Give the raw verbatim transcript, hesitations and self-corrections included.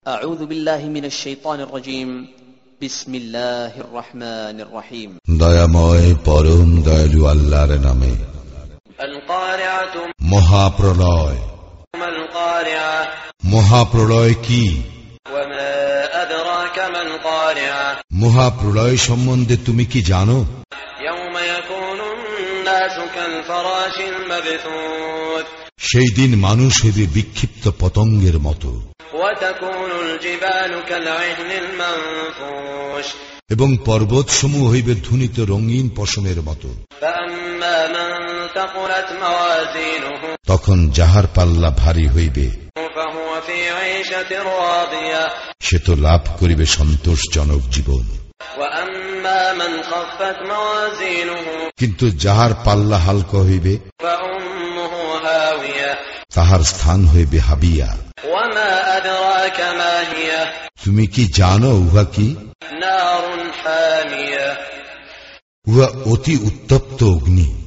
أعوذ بالله من الشيطان الرجيم بسم الله الرحمن الرحيم দয়াময় পরম দয়ালু আল্লাহর নামে। القارعة মহাপ্রলয়। ما القارعة মহাপ্রলয় কি? وما أدراك ما القارعة মহাপ্রলয় সম্বন্ধে তুমি কি জানো? يوم يكون الناس كالفراش المبثوث সেই দিন মানুষ হইবে বিক্ষিপ্ত পতঙ্গের মতো, وتكون الجبال كالعهن المنفوش এবং পর্বত সমূহ হইবে ধুনিত রঙিন পশমের মতো। فأما من ثقلت موازينه তখন যাহার পাল্লা ভারী হইবে فهو في عيشة راضية সে তো লাভ করিবে সন্তোষজনক জীবন। وأما من خفت موازينه কিন্তু যাহার পাল্লা হালকা হইবে فأمه هاوية তাহার স্থান হইবে হাবিয়া। وما أدراك ما هي তুমি কি জানো উহা কি? نار حامية উহা অতি উত্তপ্ত অগ্নি।